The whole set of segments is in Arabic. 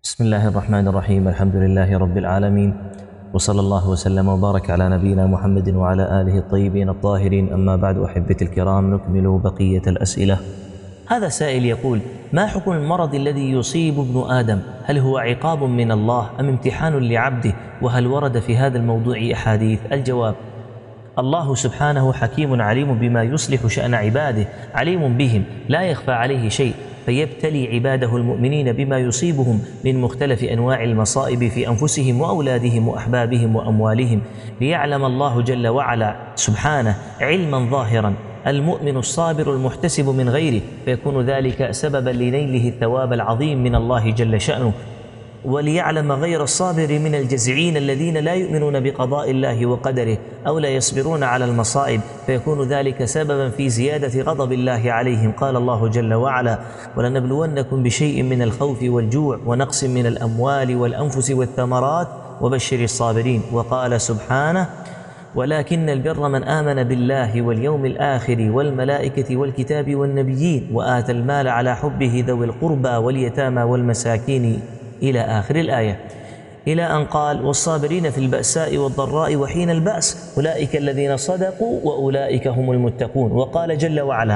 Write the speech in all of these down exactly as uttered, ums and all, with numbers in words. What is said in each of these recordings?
بسم الله الرحمن الرحيم. الحمد لله رب العالمين، وصلى الله وسلم وبارك على نبينا محمد وعلى آله الطيبين الطاهرين. أما بعد، أحبتي الكرام، نكمل بقية الأسئلة. هذا سائل يقول: ما حكم المرض الذي يصيب ابن آدم؟ هل هو عقاب من الله أم امتحان لعبده؟ وهل ورد في هذا الموضوع أحاديث؟ الجواب: الله سبحانه حكيم عليم بما يصلح شأن عباده، عليم بهم لا يخفى عليه شيء، فيبتلي عباده المؤمنين بما يصيبهم من مختلف أنواع المصائب في أنفسهم وأولادهم وأحبابهم وأموالهم، ليعلم الله جل وعلا سبحانه علما ظاهرا المؤمن الصابر المحتسب من غيره، فيكون ذلك سببا لنيله الثواب العظيم من الله جل شأنه، وليعلم غير الصابر من الجزعين الذين لا يؤمنون بقضاء الله وقدره أو لا يصبرون على المصائب، فيكون ذلك سببا في زيادة غضب الله عليهم. قال الله جل وعلا: ولنبلونكم بشيء من الخوف والجوع ونقص من الأموال والأنفس والثمرات وبشر الصابرين. وقال سبحانه: ولكن البر من آمن بالله واليوم الآخر والملائكة والكتاب والنبيين وآتى المال على حبه ذوي القربى واليتامى والمساكين، إلى آخر الآية، إلى أن قال: والصابرين في البأساء والضراء وحين البأس أولئك الذين صدقوا وأولئك هم المتقون. وقال جل وعلا: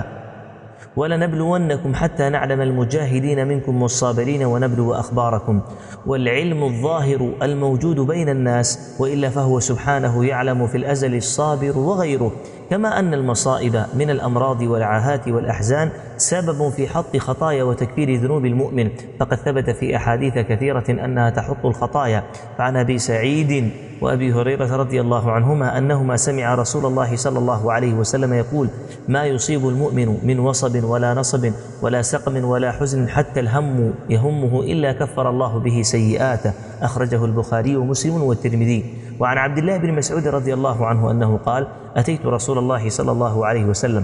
ولنبلونكم حتى نعلم المجاهدين منكم والصابرين ونبلو أخباركم. والعلم الظاهر الموجود بين الناس، وإلا فهو سبحانه يعلم في الأزل الصابر وغيره، كما أن المصائب من الأمراض والعاهات والأحزان سبب في حط خطايا وتكفير ذنوب المؤمن، فقد ثبت في أحاديث كثيرة أنها تحط الخطايا. فعن أبي سعيد وأبي هريرة رضي الله عنهما أنهما سمع رسول الله صلى الله عليه وسلم يقول: ما يصيب المؤمن من وصب ولا نصب ولا سقم ولا حزن حتى الهم يهمه إلا كفر الله به سيئاته. أخرجه البخاري ومسلم والترمذي. وعن عبد الله بن مسعود رضي الله عنه أنه قال: أتيت رسول الله صلى الله عليه وسلم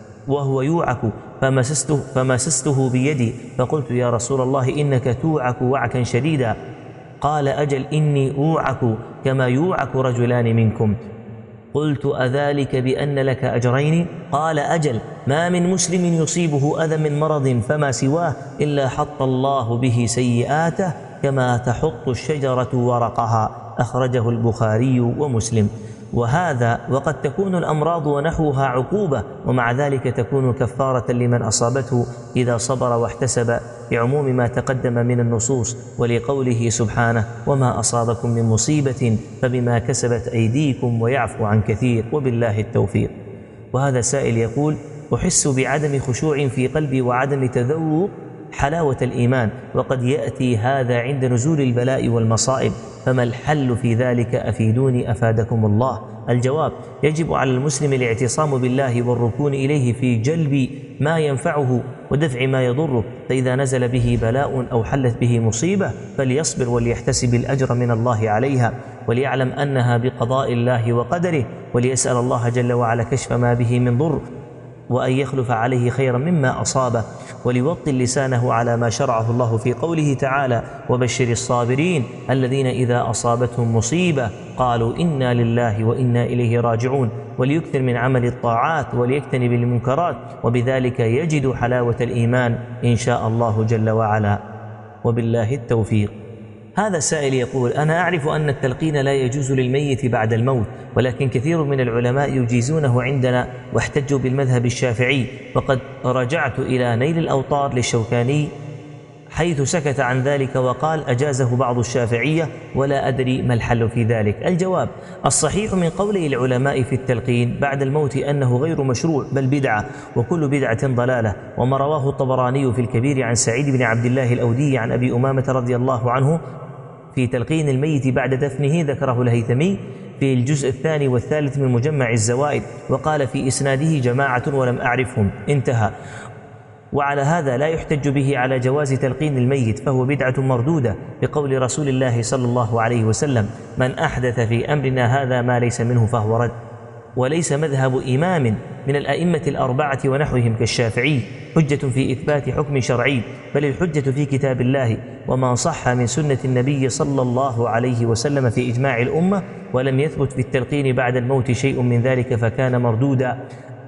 وهو يوعك فمسسته, فمسسته بيدي، فقلت: يا رسول الله، إنك توعك وعكا شديدا. قال: أجل، إني أوعك كما يوعك رجلان منكم. قلت: أذلك بأن لك أجرين؟ قال: أجل، ما من مسلم يصيبه أذى من مرض فما سواه إلا حط الله به سيئاته كما تحط الشجرة ورقها. أخرجه البخاري ومسلم. وهذا وقد تكون الأمراض ونحوها عقوبة، ومع ذلك تكون كفارة لمن أصابته إذا صبر واحتسب، بعموم ما تقدم من النصوص، ولقوله سبحانه: وما أصابكم من مصيبة فبما كسبت أيديكم ويعفو عن كثير وبالله التوفيق. وهذا سائل يقول: أحس بعدم خشوع في قلبي وعدم تذوق حلاوة الإيمان، وقد يأتي هذا عند نزول البلاء والمصائب، فما الحل في ذلك؟ أفيدوني أفادكم الله. الجواب: يجب على المسلم الاعتصام بالله والركون إليه في جلب ما ينفعه ودفع ما يضره، فإذا نزل به بلاء أو حلت به مصيبة فليصبر وليحتسب الأجر من الله عليها، وليعلم أنها بقضاء الله وقدره، وليسأل الله جل وعلا كشف ما به من ضر، وأن يخلف عليه خيرا مما أصابه، وليوطن لسانه على ما شرعه الله في قوله تعالى: وبشر الصابرين الذين إذا أصابتهم مصيبة قالوا إنا لله وإنا إليه راجعون، وليكثر من عمل الطاعات وليجتنب المنكرات، وبذلك يجد حلاوة الإيمان إن شاء الله جل وعلا، وبالله التوفيق. هذا السائل يقول: أنا أعرف أن التلقين لا يجوز للميت بعد الموت، ولكن كثير من العلماء يجيزونه عندنا واحتجوا بالمذهب الشافعي، وقد رجعت إلى نيل الأوطار للشوكاني حيث سكت عن ذلك وقال: أجازه بعض الشافعية ولا أدري ما الحل في ذلك. الجواب: الصحيح من قولي العلماء في التلقين بعد الموت أنه غير مشروع بل بدعة، وكل بدعة ضلالة. وما رواه الطبراني في الكبير عن سعيد بن عبد الله الأودي عن أبي أمامة رضي الله عنه في تلقين الميت بعد دفنه ذكره الهيثمي في الجزء الثاني والثالث من مجمع الزوائد، وقال في إسناده جماعة ولم أعرفهم، انتهى. وعلى هذا لا يحتج به على جواز تلقين الميت، فهو بدعة مردودة، بقول رسول الله صلى الله عليه وسلم: من أحدث في أمرنا هذا ما ليس منه فهو رد. وليس مذهب إمام من الأئمة الأربعة ونحوهم كالشافعي حجة في إثبات حكم شرعي، بل الحجة في كتاب الله وما صح من سنة النبي صلى الله عليه وسلم في إجماع الأمة، ولم يثبت في التلقين بعد الموت شيء من ذلك فكان مردودا.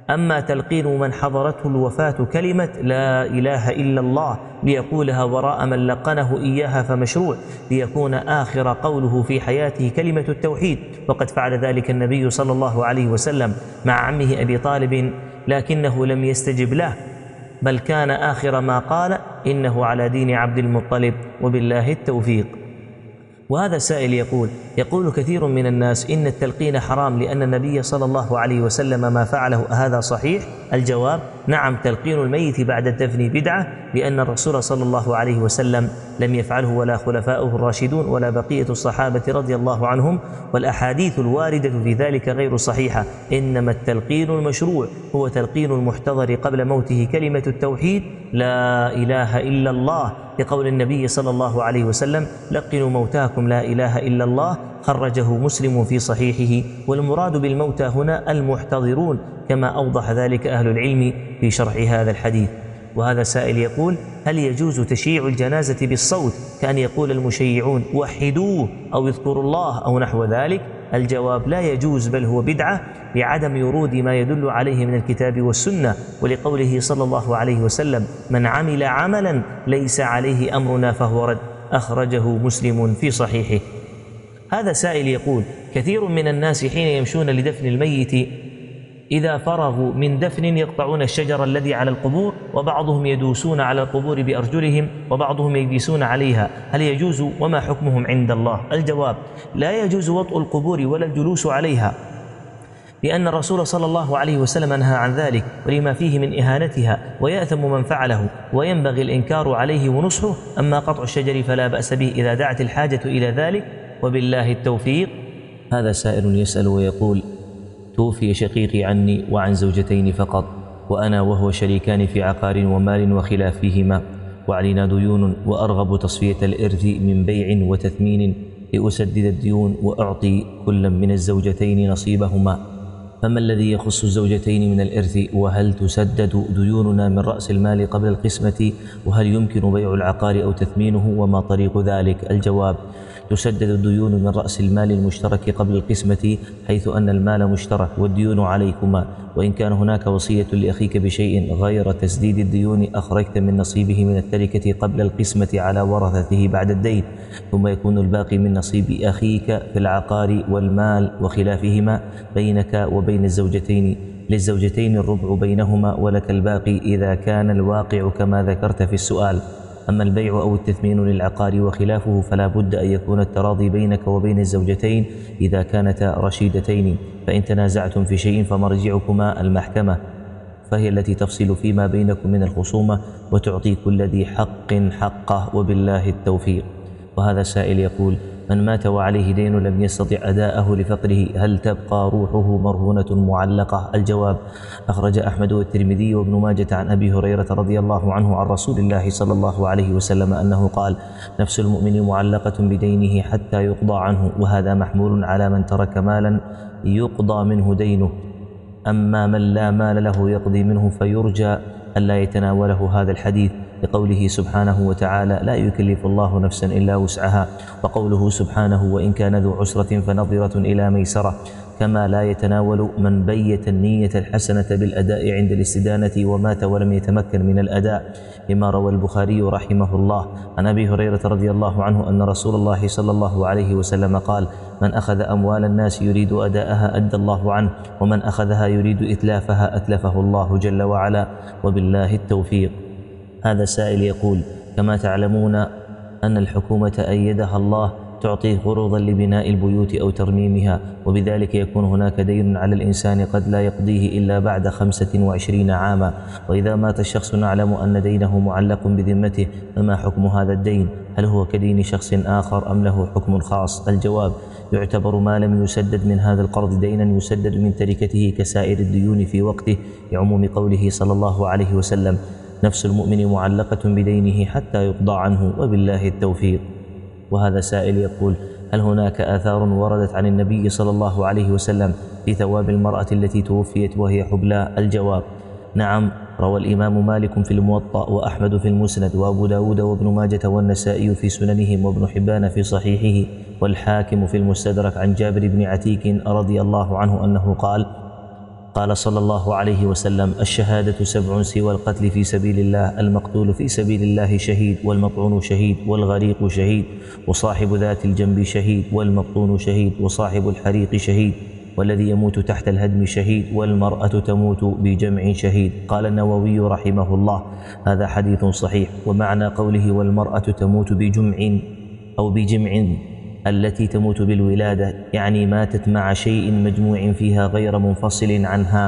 أما تلقين من حضرته الوفاة كلمة لا إله إلا الله ليقولها وراء من لقنه إياها فمشروع، ليكون آخر قوله في حياته كلمة التوحيد، وقد فعل ذلك النبي صلى الله عليه وسلم مع عمه أبي طالب لكنه لم يستجب له، بل كان آخر ما قال إنه على دين عبد المطلب وبالله التوفيق. وهذا السائل يقول يقول كثير من الناس إن التلقين حرام لأن النبي صلى الله عليه وسلم ما فعله، هذا صحيح؟ الجواب: نعم، تلقين الميت بعد الدفن بدعة، لأن الرسول صلى الله عليه وسلم لم يفعله ولا خلفاؤه الراشدون ولا بقية الصحابة رضي الله عنهم، والأحاديث الواردة في ذلك غير صحيحة، إنما التلقين المشروع هو تلقين المحتضر قبل موته كلمة التوحيد لا إله إلا الله، لقول النبي صلى الله عليه وسلم: لقنوا موتاكم لا إله إلا الله، خرجه مسلم في صحيحه. والمراد بالموتى هنا المحتضرون، كما أوضح ذلك أهل العلم في شرح هذا الحديث. وهذا سائل يقول: هل يجوز تشييع الجنازة بالصوت كأن يقول المشيعون وحدوه أو اذكروا الله أو نحو ذلك؟ الجواب: لا يجوز، بل هو بدعة لعدم ورود ما يدل عليه من الكتاب والسنة، ولقوله صلى الله عليه وسلم: من عمل عملا ليس عليه أمرنا فهو رد، أخرجه مسلم في صحيحه. هذا سائل يقول: كثير من الناس حين يمشون لدفن الميت إذا فرغوا من دفن يقطعون الشجر الذي على القبور، وبعضهم يدوسون على القبور بأرجلهم وبعضهم يجلسون عليها، هل يجوز وما حكمهم عند الله؟ الجواب: لا يجوز وطء القبور ولا الجلوس عليها، لأن الرسول صلى الله عليه وسلم نهى عن ذلك ولما فيه من إهانتها، ويأثم من فعله وينبغي الإنكار عليه ونصحه. أما قطع الشجر فلا بأس به إذا دعت الحاجة إلى ذلك، وبالله التوفيق. هذا سائل يسأل ويقول: توفي شقيقي عني وعن زوجتين فقط، وأنا وهو شريكان في عقار ومال وخلاف فيهما، وعلينا ديون، وأرغب تصفية الإرث من بيع وتثمين لأسدد الديون وأعطي كل من الزوجتين نصيبهما، فما الذي يخص الزوجتين من الإرث؟ وهل تسدد ديوننا من رأس المال قبل القسمة؟ وهل يمكن بيع العقار أو تثمينه؟ وما طريق ذلك؟ الجواب: تسدد الديون من رأس المال المشترك قبل القسمة، حيث أن المال مشترك والديون عليكما، وإن كان هناك وصية لأخيك بشيء غير تسديد الديون أخرجت من نصيبه من التركة قبل القسمة على ورثته بعد الدين، ثم يكون الباقي من نصيب أخيك في العقار والمال وخلافهما بينك وبين الزوجتين، للزوجتين الربع بينهما، ولك الباقي إذا كان الواقع كما ذكرت في السؤال. أما البيع أو التثمين للعقار وخلافه فلا بد أن يكون التراضي بينك وبين الزوجتين إذا كانتا رشيدتين، فإن تنازعتم في شيء فمرجعكما المحكمة، فهي التي تفصل فيما بينكم من الخصومة وتعطي كل ذي حق حقه، وبالله التوفيق. وهذا سائل يقول: من مات وعليه دين لم يستطع أداءه لفقره، هل تبقى روحه مرهونة معلقة؟ الجواب: أخرج أحمد والترمذي وابن ماجة عن أبي هريرة رضي الله عنه عن رسول الله صلى الله عليه وسلم أنه قال: نفس المؤمن معلقة بدينه حتى يقضى عنه، وهذا محمول على من ترك مالا يقضى منه دينه، أما من لا مال له يقضي منه فيرجى ألا يتناوله هذا الحديث، لقوله سبحانه وتعالى: لا يكلف الله نفسا إلا وسعها، وقوله سبحانه: وإن كان ذو عسرة فنظرة إلى ميسرة، كما لا يتناول من بيت النية الحسنة بالأداء عند الاستدانة ومات ولم يتمكن من الأداء، لما روى البخاري رحمه الله عن أبي هريرة رضي الله عنه أن رسول الله صلى الله عليه وسلم قال: من أخذ أموال الناس يريد أداءها أدى الله عنه، ومن أخذها يريد إتلافها أتلفه الله جل وعلا، وبالله التوفيق. هذا السائل يقول: كما تعلمون أن الحكومة أيدها الله تعطي قروضا لبناء البيوت أو ترميمها، وبذلك يكون هناك دين على الإنسان قد لا يقضيه إلا بعد خمسة وعشرين عاما، وإذا مات الشخص نعلم أن دينه معلق بذمته، فما حكم هذا الدين؟ هل هو كدين شخص آخر أم له حكم خاص؟ الجواب: يعتبر ما لم يسدد من هذا القرض دينا يسدد من تركته كسائر الديون في وقته، لعموم قوله صلى الله عليه وسلم: نفس المؤمن معلقة بدينه حتى يقضى عنه، وبالله التوفيق. وهذا سائل يقول: هل هناك آثار وردت عن النبي صلى الله عليه وسلم في ثواب المرأة التي توفيت وهي حبلى؟ الجواب: نعم، روى الإمام مالك في الموطأ، وأحمد في المسند، وأبو داود وابن ماجة والنسائي في سننهم، وابن حبان في صحيحه، والحاكم في المستدرك عن جابر بن عتيك رضي الله عنه أنه قال: قال صلى الله عليه وسلم: الشهادة سبع سوى القتل في سبيل الله: المقتول في سبيل الله شهيد، والمطعون شهيد، والغريق شهيد، وصاحب ذات الجنب شهيد، والمبطون شهيد، وصاحب الحريق شهيد، والذي يموت تحت الهدم شهيد، والمرأة تموت بجمع شهيد. قال النووي رحمه الله: هذا حديث صحيح. ومعنى قوله والمرأة تموت بجمع أو بجمع التي تموت بالولادة، يعني ماتت مع شيء مجموع فيها غير منفصل عنها،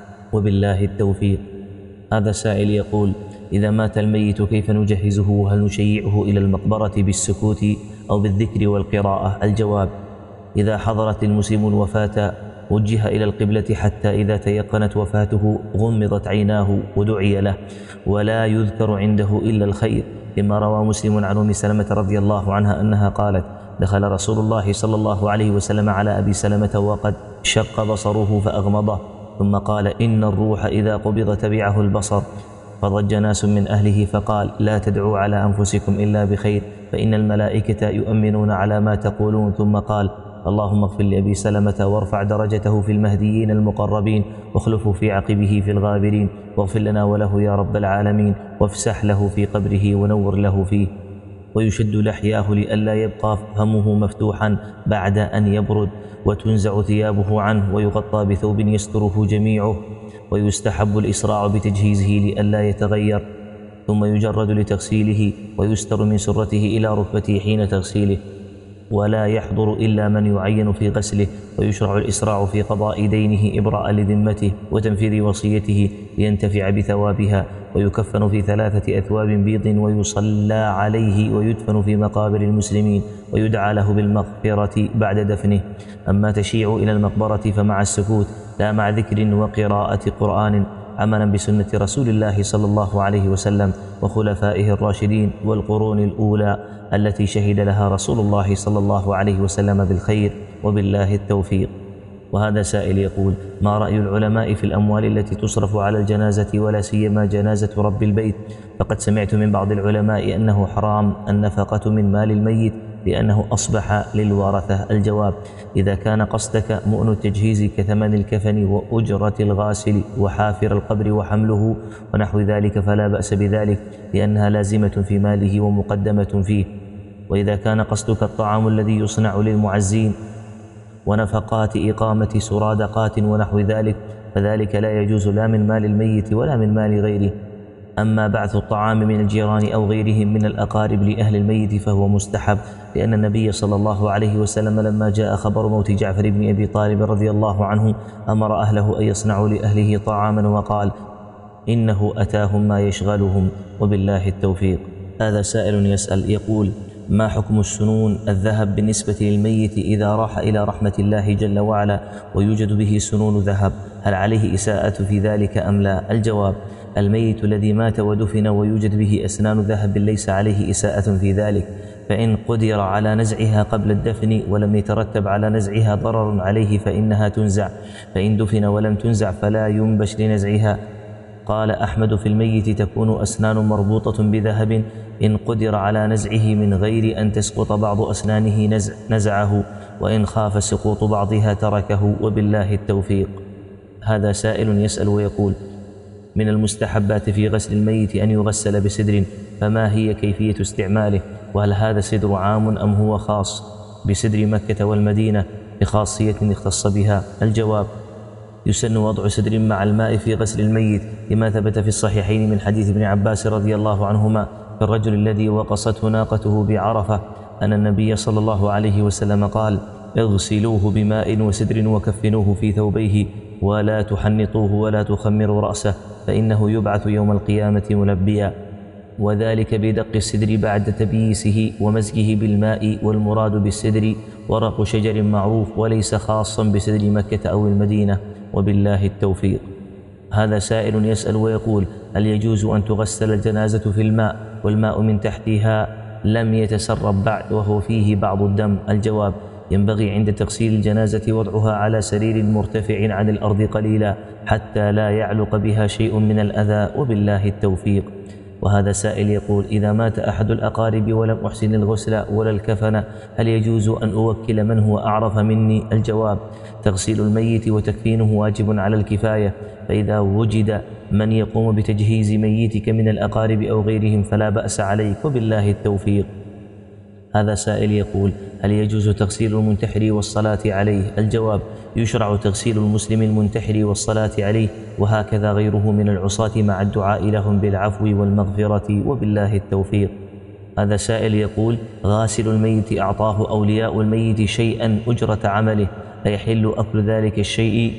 وبالله التوفيق. هذا سائل يقول: إذا مات الميت كيف نجهزه؟ وهل نشيعه إلى المقبرة بالسكوت أو بالذكر والقراءة؟ الجواب: إذا حضرت المسلم الوفاة وجه إلى القبلة حتى إذا تيقنت وفاته غمضت عيناه ودعي له، ولا يذكر عنده إلا الخير، لما روى مسلم عن أم سلمة رضي الله عنها أنها قالت: دخل رسول الله صلى الله عليه وسلم على أبي سلمة وقد شق بصره فأغمضه، ثم قال: إن الروح إذا قبض تبعه البصر. فضج ناس من أهله فقال: لا تدعوا على أنفسكم إلا بخير، فإن الملائكة يؤمنون على ما تقولون. ثم قال: اللهم اغفر لأبي سلمة وارفع درجته في المهديين المقربين، واخلفه في عقبه في الغابرين، واغفر لنا وله يا رب العالمين، وافسح له في قبره ونور له فيه. ويشد لحياه لئلا يبقى فمه مفتوحا بعد أن يبرد، وتنزع ثيابه عنه، ويغطى بثوب يستره جميعه، ويستحب الإسراع بتجهيزه لئلا يتغير، ثم يجرد لتغسيله، ويستر من سرته إلى ركبته حين تغسيله، ولا يحضر إلا من يعين في غسله، ويشرع الإسراع في قضاء دينه إبراء لذمته وتنفيذ وصيته لينتفع بثوابها، ويكفن في ثلاثة أثواب بيض، ويصلى عليه، ويدفن في مقابر المسلمين، ويدعى له بالمغفرة بعد دفنه. أما تشيع إلى المقبرة فمع السكوت، لا مع ذكر وقراءة قرآن، عملا بسنة رسول الله صلى الله عليه وسلم وخلفائه الراشدين والقرون الأولى التي شهد لها رسول الله صلى الله عليه وسلم بالخير، وبالله التوفيق. وهذا سائل يقول: ما رأي العلماء في الأموال التي تصرف على الجنازة، ولا سيما جنازة رب البيت؟ فقد سمعت من بعض العلماء أنه حرام النفقة من مال الميت لأنه أصبح للورثة. الجواب: إذا كان قصدك مؤن التجهيز كثمن الكفن وأجرة الغاسل وحافر القبر وحمله ونحو ذلك فلا بأس بذلك، لأنها لازمة في ماله ومقدمة فيه. وإذا كان قصدك الطعام الذي يصنع للمعزين ونفقات إقامة سرادقات ونحو ذلك فذلك لا يجوز لا من مال الميت ولا من مال غيره. أما بعث الطعام من الجيران أو غيرهم من الأقارب لأهل الميت فهو مستحب، لأن النبي صلى الله عليه وسلم لما جاء خبر موت جعفر بن أبي طالب رضي الله عنه أمر أهله أن يصنعوا لأهله طعاما، وقال: إنه أتاهم ما يشغلهم، وبالله التوفيق. هذا سائل يسأل يقول: ما حكم السنون الذهب بالنسبة للميت إذا راح إلى رحمة الله جل وعلا ويوجد به سنون ذهب؟ هل عليه إساءة في ذلك أم لا؟ الجواب: الميت الذي مات ودفن ويوجد به أسنان ذهب ليس عليه إساءة في ذلك، فإن قدر على نزعها قبل الدفن ولم يترتب على نزعها ضرر عليه فإنها تنزع، فإن دفن ولم تنزع فلا ينبش لنزعها. قال أحمد: في الميت تكون أسنان مربوطة بذهب، إن قدر على نزعه من غير أن تسقط بعض أسنانه نزع نزعه، وإن خاف سقوط بعضها تركه، وبالله التوفيق. هذا سائل يسأل ويقول: من المستحبات في غسل الميت أن يغسل بسدر، فما هي كيفية استعماله؟ وهل هذا السدر عام أم هو خاص بسدر مكة والمدينة بخاصية اختص بها؟ الجواب: يسن وضع سدر مع الماء في غسل الميت، لما ثبت في الصحيحين من حديث ابن عباس رضي الله عنهما في الرجل الذي وقصته ناقته بعرفة أن النبي صلى الله عليه وسلم قال: اغسلوه بماء وسدر وكفنوه في ثوبيه، ولا تحنطوه ولا تخمروا رأسه، فإنه يبعث يوم القيامة ملبيا. وذلك بدق السدر بعد تبييسه ومزجه بالماء، والمراد بالسدر ورق شجر معروف، وليس خاصا بسدر مكة أو المدينة، وبالله التوفيق. هذا سائل يسأل ويقول: هل يجوز أن تغسل الجنازة في الماء والماء من تحتها لم يتسرب بعد وهو فيه بعض الدم؟ الجواب: ينبغي عند تغسيل الجنازة وضعها على سرير مرتفع عن الأرض قليلا حتى لا يعلق بها شيء من الأذى، وبالله التوفيق. وهذا سائل يقول: إذا مات أحد الأقارب ولم أحسن الغسل ولا الكفن هل يجوز أن أوكل من هو أعرف مني؟ الجواب: تغسيل الميت وتكفينه واجب على الكفاية، فإذا وجد من يقوم بتجهيز ميتك من الأقارب أو غيرهم فلا بأس عليك، وبالله التوفيق. هذا سائل يقول: هل يجوز تغسيل المنتحر والصلاة عليه؟ الجواب: يشرع تغسيل المسلم المنتحر والصلاة عليه، وهكذا غيره من العصاة مع الدعاء لهم بالعفو والمغفرة، وبالله التوفيق. هذا سائل يقول: غاسل الميت أعطاه أولياء الميت شيئا أجرة عمله، أيحل أكل ذلك الشيء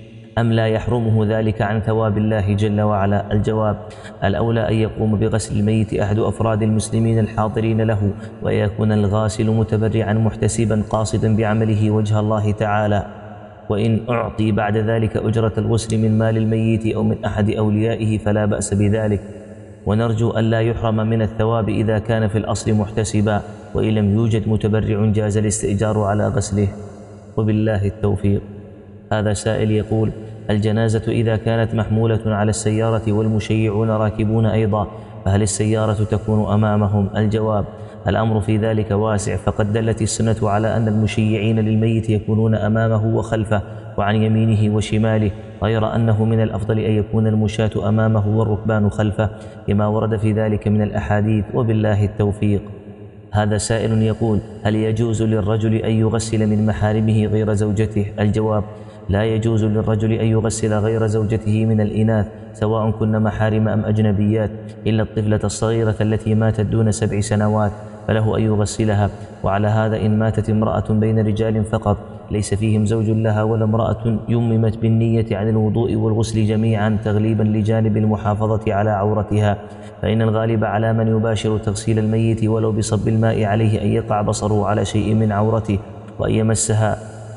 أم لا يحرمه ذلك عن ثواب الله جل وعلا؟ الجواب: الأولى أن يقوم بغسل الميت أحد أفراد المسلمين الحاضرين له، ويكون الغاسل متبرعا محتسبا قاصدا بعمله وجه الله تعالى، وإن أعطي بعد ذلك أجرة الغسل من مال الميت أو من أحد أوليائه فلا بأس بذلك، ونرجو أن لا يحرم من الثواب إذا كان في الأصل محتسبا، وإن لم يوجد متبرع جاز الاستئجار على غسله، وبالله التوفيق. هذا سائل يقول: الجنازة إذا كانت محمولة على السيارة والمشيعون راكبون أيضا فهل السيارة تكون أمامهم؟ الجواب: الأمر في ذلك واسع، فقد دلت السنة على أن المشيعين للميت يكونون أمامه وخلفه وعن يمينه وشماله، غير أنه من الأفضل أن يكون المشاة أمامه والركبان خلفه لما ورد في ذلك من الأحاديث، وبالله التوفيق. هذا سائل يقول: هل يجوز للرجل أن يغسل من محارمه غير زوجته؟ الجواب: لا يجوز للرجل أن يغسل غير زوجته من الإناث سواء كن محارم أم أجنبيات، إلا الطفلة الصغيرة التي ماتت دون سبع سنوات فله أن يغسلها. وعلى هذا إن ماتت امرأة بين رجال فقط ليس فيهم زوج لها ولا امرأة يممت بالنية عن الوضوء والغسل جميعا تغليبا لجانب المحافظة على عورتها، فإن الغالب على من يباشر تغسيل الميت ولو بصب الماء عليه أن يقع بصره على شيء من عورته وأن يمسها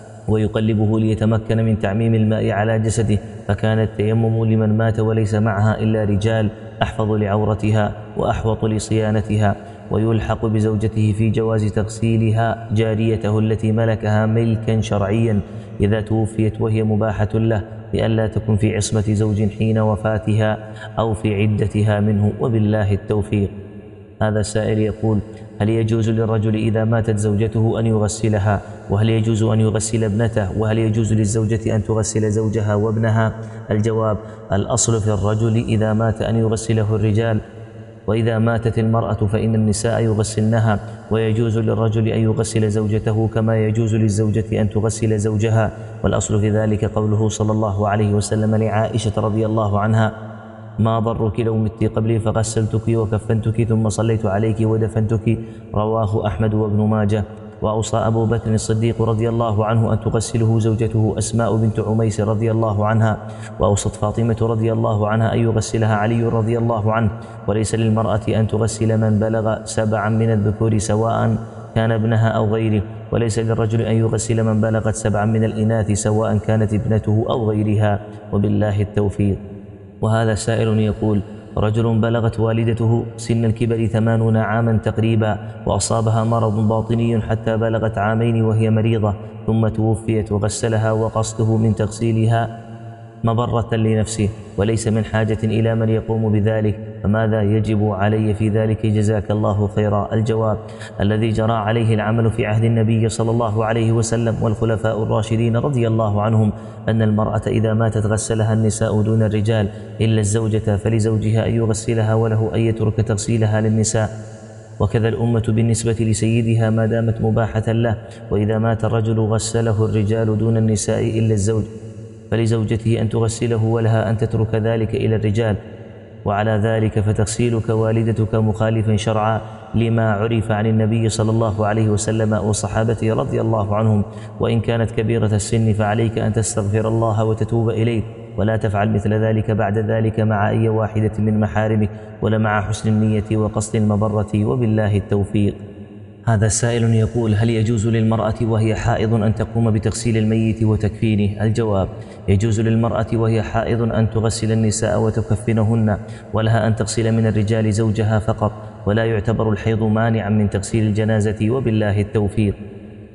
ويقلبه ليتمكن من تعميم الماء على جسده، فكان التيمم لمن مات وليس معها إلا رجال أحفظ لعورتها وأحوط لصيانتها، ويلحق بزوجته في جواز تغسيلها جاريته التي ملكها ملكا شرعيا إذا توفيت وهي مباحة له، لئلا تكن في عصمة زوج حين وفاتها أو في عدتها منه، وبالله التوفيق. هذا السائل يقول: هل يجوز للرجل إذا ماتت زوجته أن يغسلها؟ وهل يجوز أن يغسل ابنته؟ وهل يجوز للزوجة أن تغسل زوجها وابنها؟ الجواب: الأصل في الرجل إذا مات أن يغسله الرجال، وإذا ماتت المرأة فإن النساء يغسلنها، ويجوز للرجل أن يغسل زوجته كما يجوز للزوجة أن تغسل زوجها، والأصل في ذلك قوله صلى الله عليه وسلم لعائشة رضي الله عنها: ما ضرك لو مت قبلي فغسلتك وكفنتك ثم صليت عليك ودفنتك، رواه أحمد وابن ماجه. وأوصى أبو بكر الصديق رضي الله عنه أن تغسله زوجته أسماء بنت عميس رضي الله عنها، وأوصت فاطمة رضي الله عنها أن يغسلها علي رضي الله عنه. وليس للمرأة أن تغسل من بلغ سبعا من الذكور سواء كان ابنها أو غيره، وليس للرجل أن يغسل من بلغت سبعا من الإناث سواء كانت ابنته أو غيرها، وبالله التوفيق. وهذا سائل يقول: رجل بلغت والدته سن الكبر ثمانون عاما تقريبا، وأصابها مرض باطني حتى بلغت عامين وهي مريضة، ثم توفيت، وغسلها وقصده من تغسيلها مبرة لنفسه وليس من حاجة إلى من يقوم بذلك، فماذا يجب علي في ذلك؟ جزاك الله خيرا. الجواب: الذي جرى عليه العمل في عهد النبي صلى الله عليه وسلم والخلفاء الراشدين رضي الله عنهم أن المرأة إذا ماتت غسلها النساء دون الرجال إلا الزوجة، فلزوجها أن يغسلها وله أن يترك تغسيلها للنساء، وكذا الأمة بالنسبة لسيدها ما دامت مباحة له. وإذا مات الرجل غسله الرجال دون النساء إلا الزوج، فلزوجته أن تغسله ولها أن تترك ذلك إلى الرجال. وعلى ذلك فتغسيلك والدتك مخالف شرعا لما عرف عن النبي صلى الله عليه وسلم وصحابته رضي الله عنهم، وإن كانت كبيرة السن فعليك أن تستغفر الله وتتوب إليه، ولا تفعل مثل ذلك بعد ذلك مع أي واحدة من محارمك ولا مع حسن النية وقصد المبرة، وبالله التوفيق. هذا سائل يقول: هل يجوز للمرأة وهي حائض أن تقوم بتغسيل الميت وتكفينه؟ الجواب: يجوز للمرأة وهي حائض أن تغسل النساء وتكفنهن، ولها أن تغسل من الرجال زوجها فقط، ولا يعتبر الحيض مانعا من تغسيل الجنازة، وبالله التوفيق.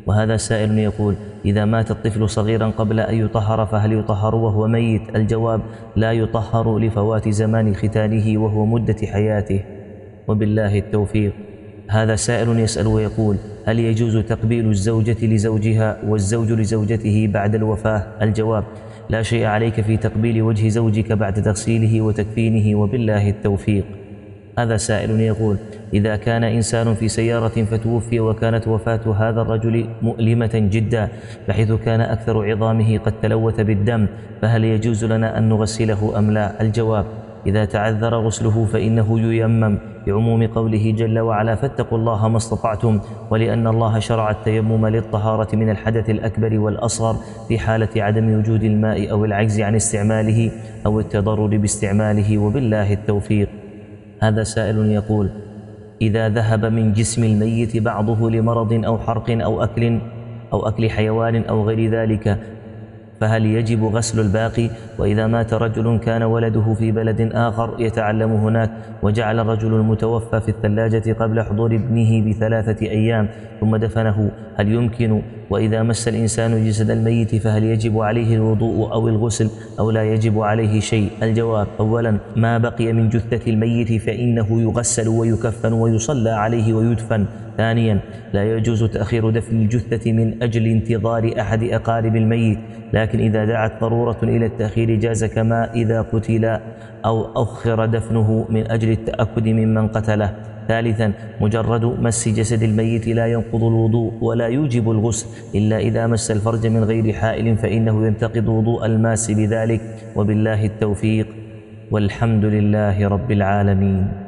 وهذا سائل يقول: إذا مات الطفل صغيرا قبل أن يطهر فهل يطهر وهو ميت؟ الجواب: لا يطهر لفوات زمان ختانه وهو مدة حياته، وبالله التوفيق. هذا سائل يسأل ويقول: هل يجوز تقبيل الزوجة لزوجها والزوج لزوجته بعد الوفاة؟ الجواب: لا شيء عليك في تقبيل وجه زوجك بعد تغسيله وتكفينه، وبالله التوفيق. هذا سائل يقول: إذا كان إنسان في سيارة فتوفي وكانت وفاة هذا الرجل مؤلمة جدا بحيث كان أكثر عظامه قد تلوث بالدم، فهل يجوز لنا أن نغسله أم لا؟ الجواب: إذا تعذر غسله فإنه ييمم بعموم قوله جل وعلا: فاتقوا الله ما استطعتم، ولأن الله شرع التيمم للطهارة من الحدث الأكبر والأصغر في حالة عدم وجود الماء أو العجز عن استعماله أو التضرر باستعماله، وبالله التوفيق. هذا سائل يقول: إذا ذهب من جسم الميت بعضه لمرض أو حرق أو أكل أو أكل حيوان أو غير ذلك فهل يجب غسل الباقي؟ وإذا مات رجل كان ولده في بلد آخر يتعلم هناك وجعل الرجل المتوفى في الثلاجة قبل حضور ابنه بثلاثة أيام ثم دفنه، هل يمكن؟ وإذا مس الإنسان جسد الميت فهل يجب عليه الوضوء أو الغسل أو لا يجب عليه شيء؟ الجواب: أولا، ما بقي من جثة الميت فإنه يغسل ويكفن ويصلى عليه ويدفن. ثانيا، لا يجوز تأخير دفن الجثة من أجل انتظار أحد أقارب الميت، لكن إذا دعت ضرورة إلى التأخير جاز، كما إذا قتل أو أخر دفنه من أجل التأكد ممن قتله. ثالثا، مجرد مس جسد الميت لا ينقض الوضوء ولا يوجب الغسل إلا إذا مس الفرج من غير حائل فإنه ينتقض وضوء الماس بذلك، وبالله التوفيق، والحمد لله رب العالمين.